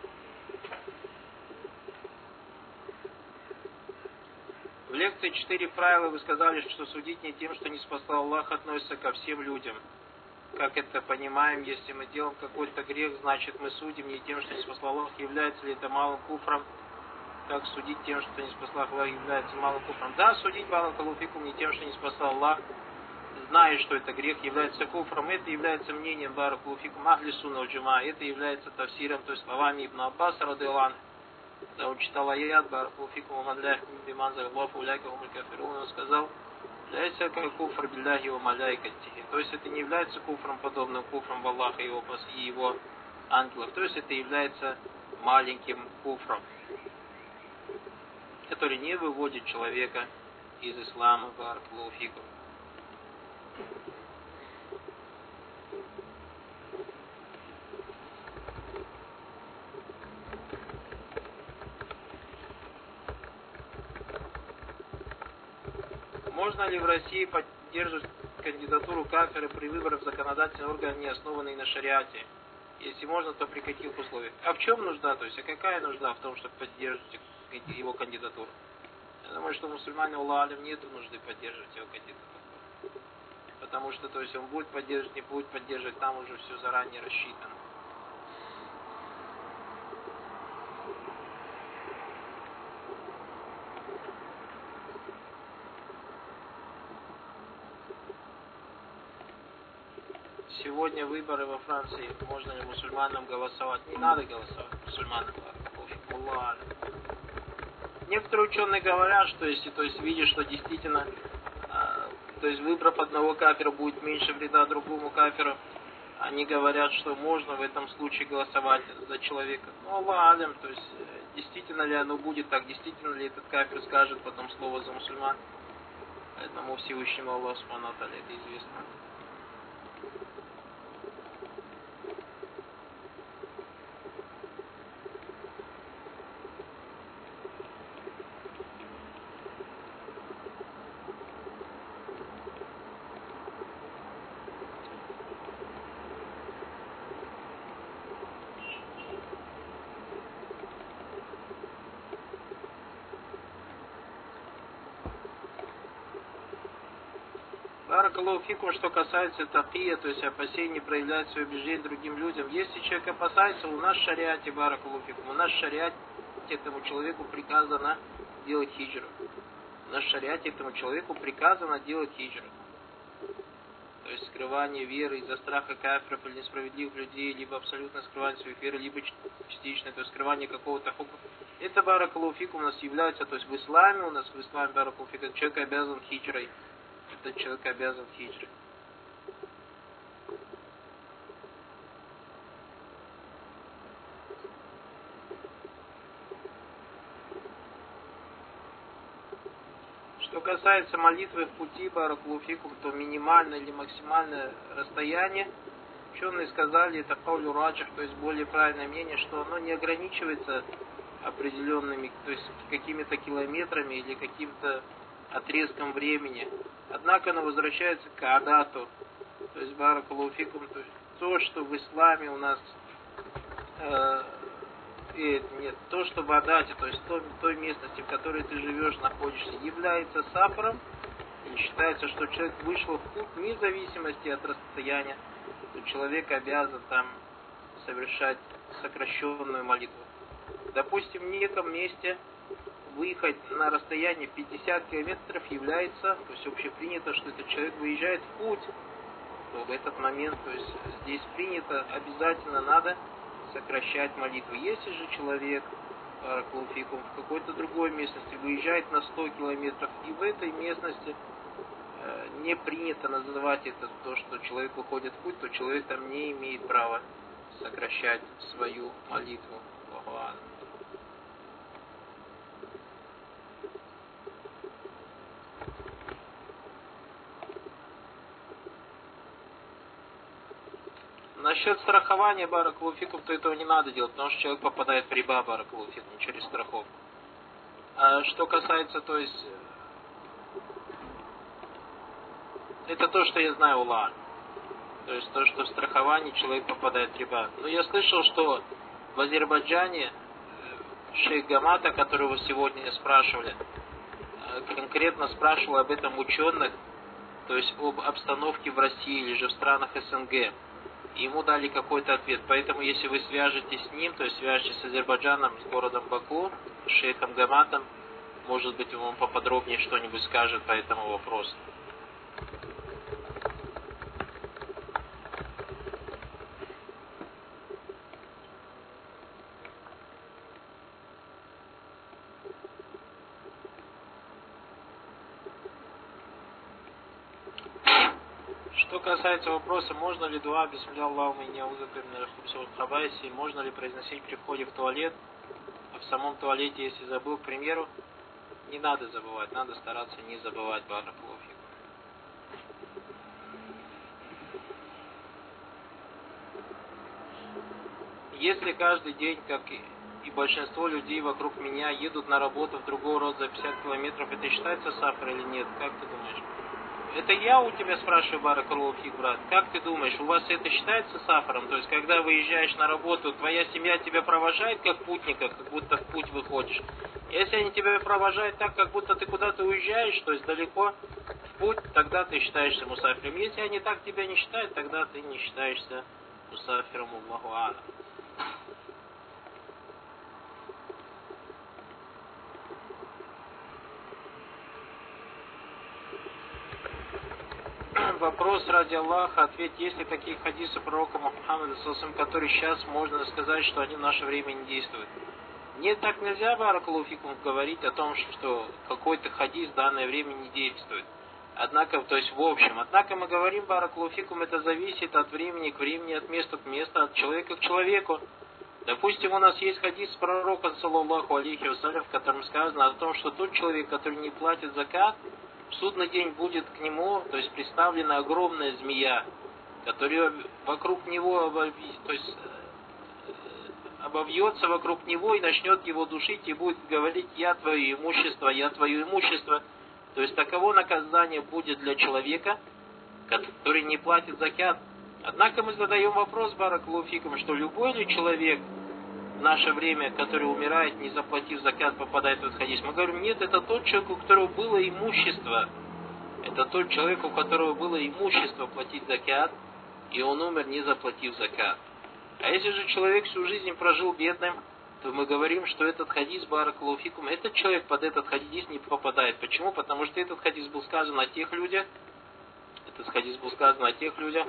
В лекции четыре правила вы сказали, что судить не тем, что не спасал Аллах, относится ко всем людям. Как это понимаем, если мы делаем какой-то грех, значит мы судим не тем, что не спасал Аллах, является ли это малым куфром? Как судить тем, что не спасал Аллах, является малым куфром? Да, судить баракаллаху фикум не тем, что не спасал Аллах, зная, что это грех, является куфром. Это является мнением баракаллаху фикум ахли сунна валь джамаа. Это является тафсиром, то есть словами Ибн Аббаса радиллаху анху. Когда он читал аят, баракаллаху фикум, ва ман ла яхкум бима анзаля, фаулайка хумуль кафирун, он сказал, является как куфр билляхи ва маляйкатихи. То есть это не является куфром, подобным куфром в Аллаха и его, и его ангелов. То есть это является маленьким куфром, который не выводит человека из ислама, баракаллаху фикум. Можно ли в России поддерживать кандидатуру кафира при выборах в законодательный орган, не основанный на шариате? Если можно, то при каких условиях? А в чем нужда? То есть, а какая нужда в том, чтобы поддерживать его кандидатуру? Я думаю, что мусульмане, Аллах алям, нет нужды поддерживать его кандидатуру. Потому что, то есть, он будет поддерживать, не будет поддерживать, там уже все заранее рассчитано. Сегодня выборы во Франции, можно ли мусульманам голосовать? Не надо голосовать мусульманам. Некоторые ученые говорят, что если, то есть, видишь, что действительно, э, то есть, выбрав одного кафира будет меньше вреда другому кафиру, они говорят, что можно в этом случае голосовать за человека. Ну, Аллах алям, то есть, действительно действительно ли оно будет так, действительно ли этот кафир скажет потом слово за мусульман. Поэтому Всевышнему Аллаху Субхану ва Тааля это известно. Баракаллаху фикум, что касается такия, то есть опасений проявлять свое убеждение другим людям. Если человек опасается, у нас в шариате, баракаллаху фикум, у нас в шариате этому человеку приказано делать хиджру. У нас в шариате этому человеку приказано делать хиджру. То есть скрывание веры из-за страха кафиров или несправедливых людей, либо абсолютное скрывание своей веры, либо частичное, то есть скрывание какого-то хукма. Это баракаллаху фикум у нас является, то есть в исламе, у нас в исламе баракаллаху фикум, человек обязан хиджрой. Этот человек обязан хиджрой. Что касается молитвы в пути, баракаллаху фикум, то минимальное или максимальное расстояние, ученые сказали, это каулю раджих, то есть более правильное мнение, что оно не ограничивается определенными, то есть какими-то километрами или каким-то отрезком времени. Однако оно возвращается к адату, то есть баракаллаху фикум, то есть то, что в исламе у нас э, э, нет, то, что в адате, то есть в той местности, в которой ты живешь, находишься, является сафаром, и считается, что человек вышел в путь вне зависимости от расстояния, то человек обязан там совершать сокращенную молитву. Допустим, в неком месте выехать на расстояние пятьдесят километров является, то есть общепринято, что этот человек выезжает в путь, то в этот момент, то есть здесь принято, обязательно надо сокращать молитву. Если же человек, баракаллаху фикум, в какой-то другой местности выезжает на сто километров, и в этой местности э, не принято называть это то, что человек выходит в путь, то человек там не имеет права сокращать свою молитву. Насчет страхования, баракаллаху фикум, то этого не надо делать, потому что человек попадает в риба, баракаллаху фикум, через страховку. А что касается, то есть, это то, что я знаю Аллах. То есть то, что в страховании человек попадает в риба. Но я слышал, что в Азербайджане шейх Гамата, которого сегодня спрашивали, конкретно спрашивал об этом ученых, то есть об обстановке в России или же в странах СНГ. И ему дали какой-то ответ. Поэтому, если вы свяжетесь с ним, то есть свяжетесь с Азербайджаном, с городом Баку, с шейхом Гаматом, может быть, он вам поподробнее что-нибудь скажет по этому вопросу. Что касается вопроса, можно ли дуа бисмилля Аллахумма инни а'удзу бика миналь хубуси валь хабаиси, можно ли произносить при входе в туалет, а в самом туалете, если забыл, к примеру, не надо забывать, надо стараться не забывать, баракаллаху фикум. Если каждый день, как и большинство людей вокруг меня, едут на работу в другой город за пятьдесят километров, это считается сафар или нет? Как ты думаешь? Это я у тебя спрашиваю, баракаллаху фик, брат. Как ты думаешь, у вас это считается сафаром? То есть, когда выезжаешь на работу, твоя семья тебя провожает как путника, как будто в путь выходишь. Если они тебя провожают так, как будто ты куда-то уезжаешь, то есть далеко в путь, тогда ты считаешься мусафиром. Если они так тебя не считают, тогда ты не считаешься мусафиром. Аллаху а'алям. Вопрос ради Аллаха, ответь, есть ли такие хадисы пророка Мухаммада, которые сейчас можно сказать, что они в наше время не действуют? Нет, так нельзя, баракаллаху фикум, говорить о том, что какой-то хадис в данное время не действует. Однако, то есть в общем, однако мы говорим, баракаллаху фикум, это зависит от времени к времени, от места к месту, от человека к человеку. Допустим, у нас есть хадис пророка, саллаллаху алейхи вассалям, в котором сказано о том, что тот человек, который не платит закат, в судный день будет к нему, то есть представлена огромная змея, которая вокруг него, то есть обовьется вокруг него и начнет его душить и будет говорить: я твое имущество, я твое имущество. То есть таково наказание будет для человека, который не платит закат. Однако мы задаем вопрос, баракаллаху фикум, что любой ли человек в наше время, который умирает, не заплатив закат, попадает в этот хадис? Мы говорим: нет, это тот человек, у которого было имущество. Это тот человек, у которого было имущество платить закат, и он умер, не заплатив закат. А если же человек всю жизнь прожил бедным, то мы говорим, что этот хадис, баракаллаху фикум, этот человек под этот хадис не попадает. Почему? Потому что этот хадис был сказан о тех людях, этот хадис был сказан о тех людях,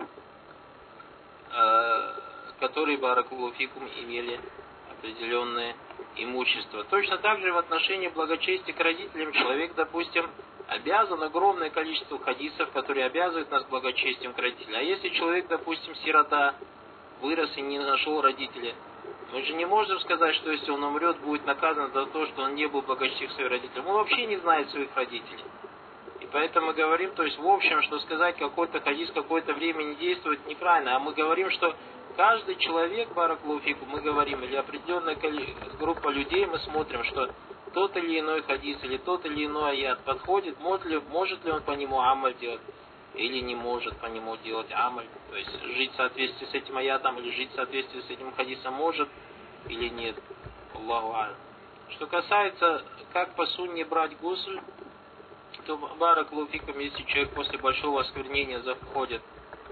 которые, баракаллаху фикум, имели определенное имущество. Точно так же в отношении благочестия к родителям человек, допустим, обязан огромное количество хадисов, которые обязывают нас благочестием к родителям. А если человек, допустим, сирота, вырос и не нашел родителей, мы же не можем сказать, что если он умрет, будет наказан за то, что он не был благочестив к своим родителям. Он вообще не знает своих родителей. И поэтому мы говорим, то есть в общем, что сказать какой-то хадис какое-то время не действует неправильно, а мы говорим, что каждый человек, баракаллаху фикум, мы говорим, или определенная группа людей, мы смотрим, что тот или иной хадис, или тот или иной аят подходит, может ли, может ли он по нему амаль делать, или не может по нему делать амаль, то есть жить в соответствии с этим аятом, или жить в соответствии с этим хадисом может, или нет. Аллаху а'лам. Что касается, как по сунне брать гусль, то, баракаллаху фикум, если человек после большого осквернения заходит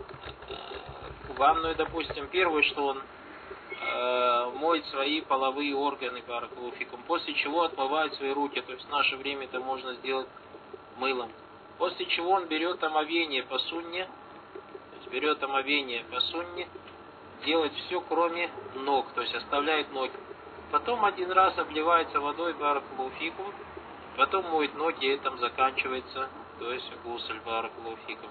в ванную, допустим, первое, что он э, моет свои половые органы, баракаллаху фикум, после чего отмывает свои руки, то есть в наше время это можно сделать мылом. После чего он берет омовение по сунне, то есть берет омовение по сунне, делает все, кроме ног, то есть оставляет ноги. Потом один раз обливается водой, баракаллаху фикум, потом моет ноги, и этом заканчивается, то есть гусль, баракаллаху фикум.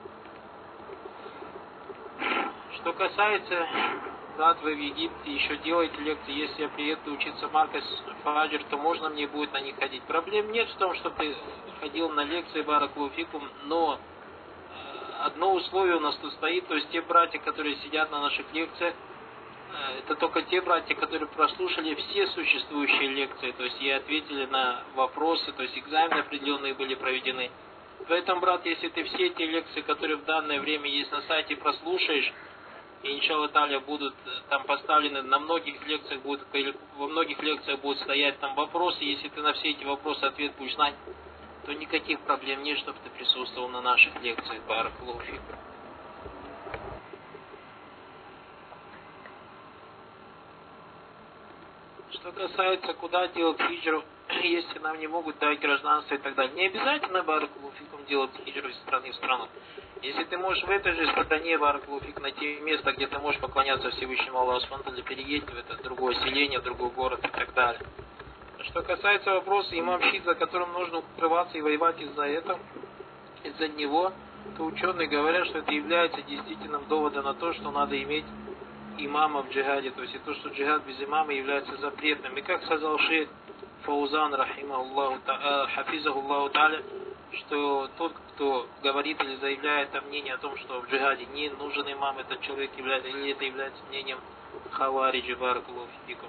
Что касается, брат, вы в Египте еще делаете лекции, если я приеду учиться Маркас Фаджр, то можно мне будет на них ходить. Проблем нет в том, что ты ходил на лекции, баракаллаху фикум, но одно условие у нас тут стоит, то есть те братья, которые сидят на наших лекциях, это только те братья, которые прослушали все существующие лекции, то есть и ответили на вопросы, то есть экзамены определенные были проведены. Поэтому, брат, если ты все эти лекции, которые в данное время есть на сайте, прослушаешь, и иншаллах та'аля будут там поставлены, на многих лекциях будут, во многих лекциях будут стоять там вопросы, если ты на все эти вопросы ответ будешь знать, то никаких проблем нет, чтобы ты присутствовал на наших лекциях, баракаллаху фикум. Что касается, куда делать хиджру, если нам не могут дать гражданство и так далее. Не обязательно, баракаллаху фикум, делать хиджру из страны в страну. Если ты можешь в этой же стране, баракаллаху фикум, найти место, где ты можешь поклоняться Всевышнему Аллаху субхану ва тааля, переедь в это другое селение, в другой город и так далее. Что касается вопроса имамщик, за которым нужно укрываться и воевать из-за этого, из-за него, то ученые говорят, что это является действительным доводом на то, что надо иметь имама в джихаде, то есть и то, что джихад без имама является запретным. И как сказал шейх Фаузан, рахимахуллаху та'аля, хафизахуллаху та'аля, что тот, кто говорит или заявляет о мнении о том, что в джихаде не нужен имам, этот человек является, или это является мнением хавариджи, баракаллаху фикум.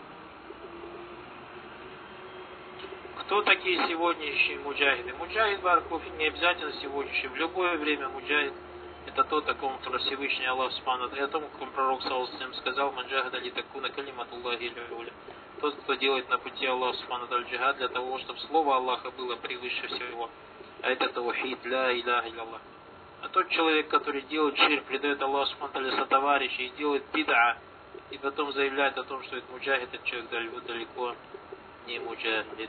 Кто такие сегодняшние муджахиды? Муджахид, баракаллаху фикум, не обязательно сегодняшний, в любое время муджахид это тот, о ком Всевышний Аллах субхану ва тааля, о том, о ком пророк саллаллаху алейхи ва саллям сказал: «Маджахада ли такуна калиматуллахи аль-уля». Тот, кто делает на пути Аллаха субхану ва тааля джихад для того, чтобы слово Аллаха было превыше всего. А это таухид, ля иляха илlallah. А тот человек, который делает ширк, предает Аллаху субхану ва тааля сотоварища и делает бид'a, и потом заявляет о том, что это муджахид, этот человек далеко не муджахид.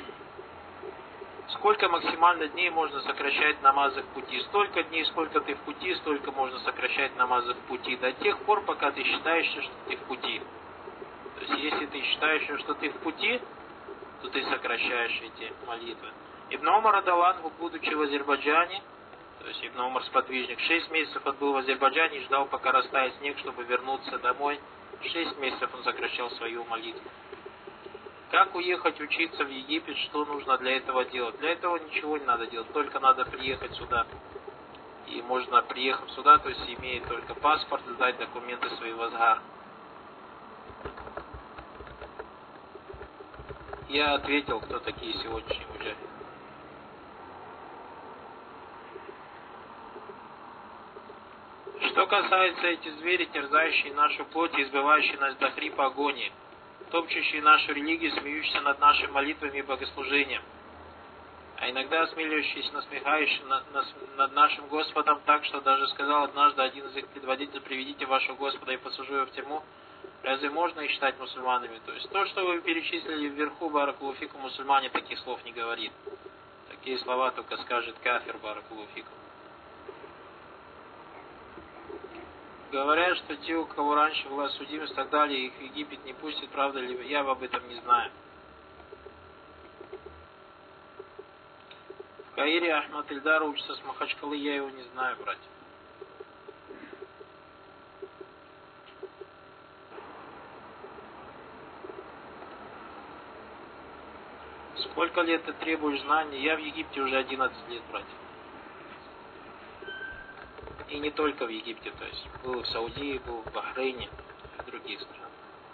Сколько максимально дней можно сокращать намазы в пути? Столько дней, сколько ты в пути, столько можно сокращать намазы в пути. До тех пор, пока ты считаешь, что ты в пути. То есть, если ты считаешь, что ты в пути, то ты сокращаешь эти молитвы. Ибн Умар радаллаху, будучи в Азербайджане, то есть Ибн Умар сподвижник, шесть месяцев отбыл в Азербайджане и ждал, пока растает снег, чтобы вернуться домой Шесть месяцев он сокращал свою молитву. Как уехать учиться в Египет, что нужно для этого делать? Для этого ничего не надо делать, только надо приехать сюда. И можно, приехав сюда, то есть имея только паспорт, сдать документы свои в Азгар. Я ответил, кто такие сегодняшние муджахиды. Что касается этих зверей, терзающие нашу плоть и избивающие нас до хрипа агонии, топчущие нашу религию, смеющиеся над нашими молитвами и богослужением, а иногда осмеливающиеся, насмехающиеся над, над, над нашим Господом так, что даже сказал однажды один из их предводителей: приведите вашего Господа и посажу его в тюрьму. Разве можно их считать мусульманами? То есть то, что вы перечислили вверху, баракаллаху фикум, мусульмане таких слов не говорит. Такие слова только скажет кафир, баракаллаху фикум. Говорят, что те, у кого раньше была судимость и так далее, их в Египет не пустят, правда ли? Я об этом не знаю. В Каире Ахмад Ильдар учится с Махачкалы, я его не знаю, братья. Сколько лет ты требуешь знаний? Я в Египте уже одиннадцать лет, братья. И не только в Египте, то есть был в Саудии, был в Бахрейне и в других странах.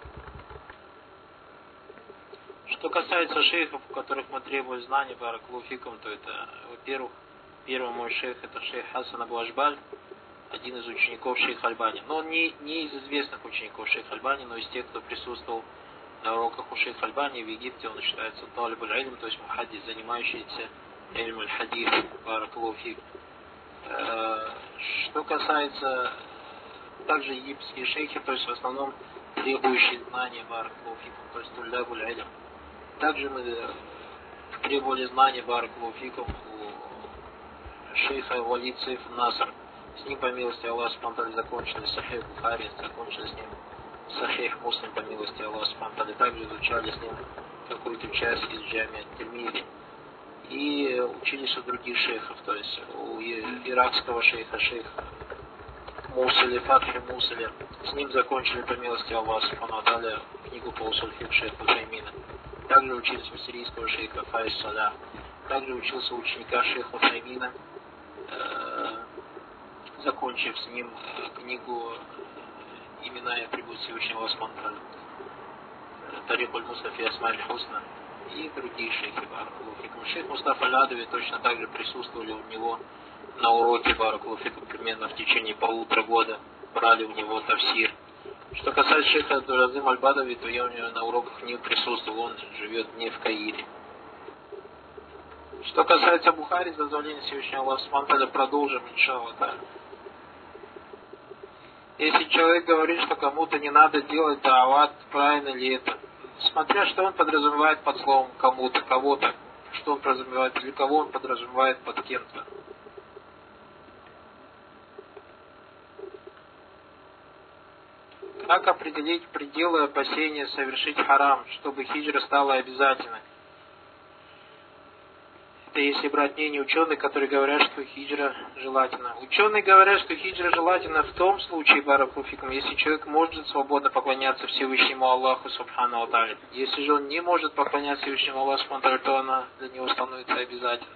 Что касается шейхов, у которых мы требуем знаний, баракаллаху фикум, то это, во-первых, первый мой шейх, это шейх Хасан Абу Ашбаль, один из учеников шейха Альбани. Но он не, не из известных учеников шейха Альбани, но из тех, кто присутствовал на уроках у шейха Альбани в Египте. Он считается талиб аль-илм, то есть мухаддис, занимающийся илм аль-хадис, баракаллаху фикум. Что касается также египетские шейхи, то есть в основном требующие знания, баракаллаху фикум, то есть туллаб аль-илм. Также мы требовали знания, баракаллаху фикум, у шейха Валид Сейф Наср. С ним, по милости Аллаха субхану ва тааля, закончили Сахих Бухари, закончили с ним Сахих Муслим, по милости Аллаха субхану ва тааля. Также изучали с ним какую-то часть из Джамия Тирмизи. И учились у других шейхов, то есть у иракского шейха, шейха Мусали, Фатхи Мусали. С ним закончили, по милости Аллаха субхану ва тааля, книгу по усуль фик шейха Утаймина. Также учились у сирийского шейха Файз Салях. Также учился у ученика шейха Утаймина, э, закончив с ним книгу «Имена и атрибуты Всевышнего Аллаха субхану ва тааля», Тарик аль-Мустафи Асма'иль Хусна и другие шейхи, баракаллаху фикум. Шейх Мустафа Аль-Адви точно так же присутствовали у него на уроке, баракаллаху фикум, примерно в течение полутора года, брали у него тафсир. Что касается шейха Абдул-Азим Аль-Бадави, то я у него на уроках не присутствовал, он живет не в Каире. Что касается Бухари, с дозволения Всевышнего Аллаха субхану ва тааля, продолжим, иншаллах. Если человек говорит, что кому-то не надо делать даават, правильно ли это? Смотря что он подразумевает под словом кому-то, кого-то, что он подразумевает, или кого он подразумевает под кем-то. Как определить пределы опасения совершить харам, чтобы хиджра стала обязательной? Это если брать мнение ученых, которые говорят, что хиджра желательно. Ученые говорят, что хиджра желательно в том случае, баракаллаху фикум, если человек может свободно поклоняться Всевышнему Аллаху субхану ва тааля. Если же он не может поклоняться Всевышнему Аллаху субхану ва тааля, то она для него становится обязательной.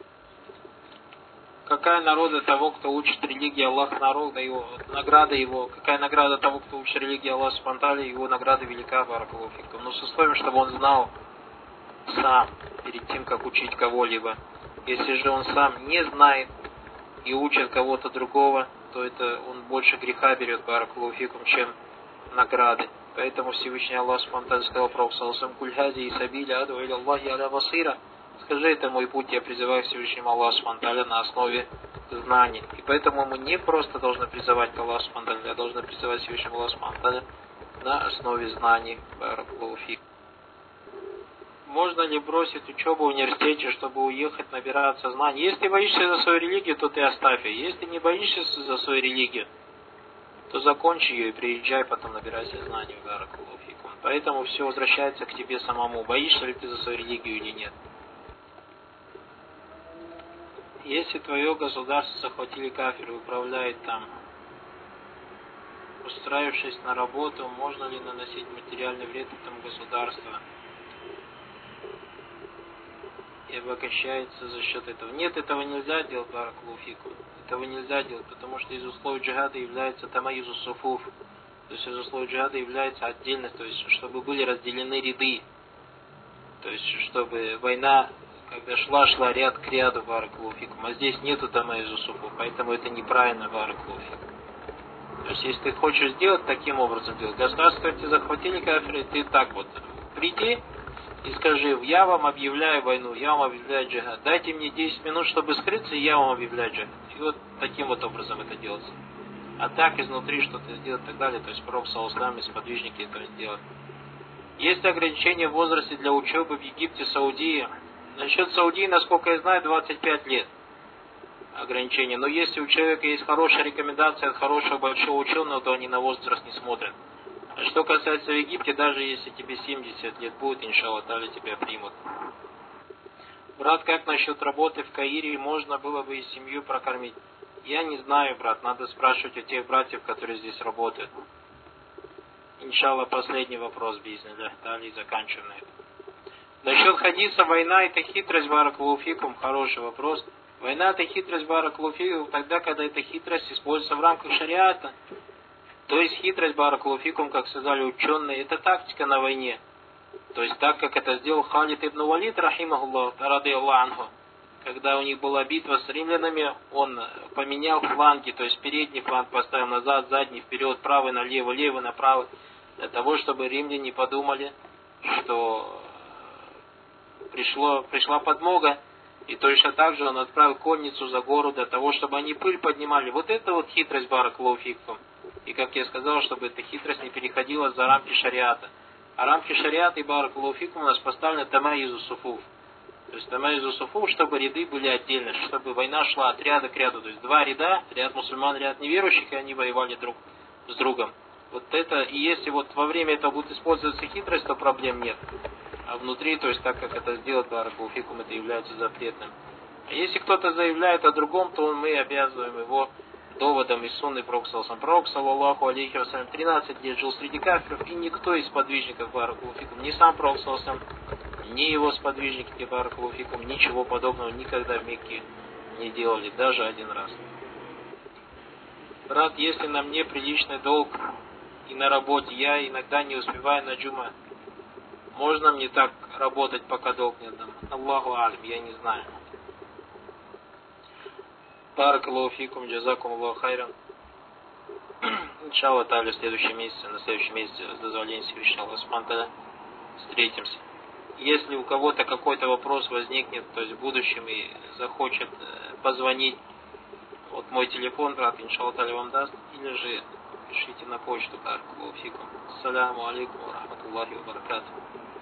Какая народа того, кто учит религии Аллаха, народа его, награда его, какая награда того, кто учит религии Аллаха субхану ва тааля, его награда велика, баракаллаху фикум. Но с условием, чтобы он знал сам, перед тем, как учить кого-либо. Если же он сам не знает и учит кого-то другого, то это он больше греха берет, баракаллаху фикум, чем награды. Поэтому Всевышний Аллах субхану ва тааля сказал пророку саллаллаху алейхи ва саллям: «Куль хази сабиля аду иля Аллахи аля басира». Скажи, это мой путь, я призываю к Всевышнему Аллаху субхану ва тааля на основе знаний. И поэтому мы не просто должны призывать к Аллаху субхану ва тааля, а должны призывать к Всевышнему Аллаху субхану ва тааля на основе знаний, баракаллаху фикум. Можно ли бросить учебу в университете, чтобы уехать набираться знаний? Если боишься за свою религию, то ты оставь ее. Если не боишься за свою религию, то закончи ее и приезжай, потом набирайся знаний, баракаллаху фикум. Поэтому все возвращается к тебе самому. Боишься ли ты за свою религию или нет? Если твое государство захватили кафиры, управляет там устраившись на работу, можно ли наносить материальный вред этому государству и обогащается за счет этого? Нет, этого нельзя делать, баракаллаху фикум. Этого нельзя делать, потому что из условий джихада является тамайюзу суфуф. То есть из условий джихада является отдельность, то есть чтобы были разделены ряды. То есть чтобы война, когда шла, шла ряд к ряду, баракаллаху фикум. А здесь нету тамайюзу суфуф, поэтому это неправильно, баракаллаху фикум. То есть если ты хочешь сделать таким образом, делать, государство тебе захватили кафиры, ты так вот приди и скажи: я вам объявляю войну, я вам объявляю джихад. Дайте мне десять минут, чтобы скрыться, и я вам объявляю джихад. И вот таким вот образом это делается. А так изнутри что-то сделать и так далее, то есть пророк саллаллаху и сподвижники этого не делают. Есть ограничения в возрасте для учебы в Египте, Саудии. Насчет Саудии, насколько я знаю, двадцать пять лет ограничения. Но если у человека есть хорошая рекомендация от хорошего большого ученого, то они на возраст не смотрят. А что касается в Египте, даже если тебе семьдесят лет будет, иншаллах, та'аля тебя примут. Брат, как насчет работы в Каире, можно было бы и семью прокормить? Я не знаю, брат, надо спрашивать у тех братьев, которые здесь работают. Иншаллах, последний вопрос, бизниллях та'аля, и заканчиваем на этом. Насчет хадиса, война это хитрость, баракаллаху фикум, хороший вопрос. Война это хитрость, баракаллаху фикум, тогда, когда эта хитрость используется в рамках шариата. То есть хитрость, баракаллаху фикум, как сказали ученые, это тактика на войне. То есть так, как это сделал Халид ибн Валид, рахимахуллах, ради Аллаху, когда у них была битва с римлянами, он поменял фланги, то есть передний фланг поставил назад, задний вперед, правый налево, левый направо, для того, чтобы римляне подумали, что пришло, пришла подмога, и точно так же он отправил конницу за гору для того, чтобы они пыль поднимали. Вот это вот хитрость, баракаллаху фикум. И как я сказал, чтобы эта хитрость не переходила за рамки шариата. А рамки шариата и баракаллаху фикум у нас поставлены тамайюзу суфуф. То есть тамайюзу суфуф, чтобы ряды были отдельно, чтобы война шла от ряда к ряду. То есть два ряда, ряд мусульман, ряд неверующих, и они воевали друг с другом. Вот это, и если вот во время этого будет использоваться хитрость, то проблем нет. А внутри, то есть так как это сделать, баракаллаху фикум, это является запретным. А если кто-то заявляет о другом, то мы обязываем его доводом из сунны пророка саллаллаху. Пророк саллаллаху алейхи вассалям тринадцать лет жил среди кафиров, и никто из сподвижников, баракаллаху фикум, ни сам пророк саллаллаху, ни его сподвижники, баракаллаху фикум, ничего подобного никогда в Мекке не делали, даже один раз. Брат, если на мне приличный долг и на работе, я иногда не успеваю на джума, можно мне так работать, пока долг не отдам? Аллаху алим, я не знаю. Баракаллаху фикум, джазакум Аллаху хайран. Иншаллах та'аля в следующем месяце, на следующем месяце с дозволения Всевышнего Аллаха субхану ва тааля встретимся. Если у кого-то какой-то вопрос возникнет, то есть в будущем и захочет позвонить, вот мой телефон, брат, иншаллах та'аля вам даст, или же пишите на почту. Баракаллаху фикум. Ассаляму алейкум ва рахматуллахи ва баракатуху.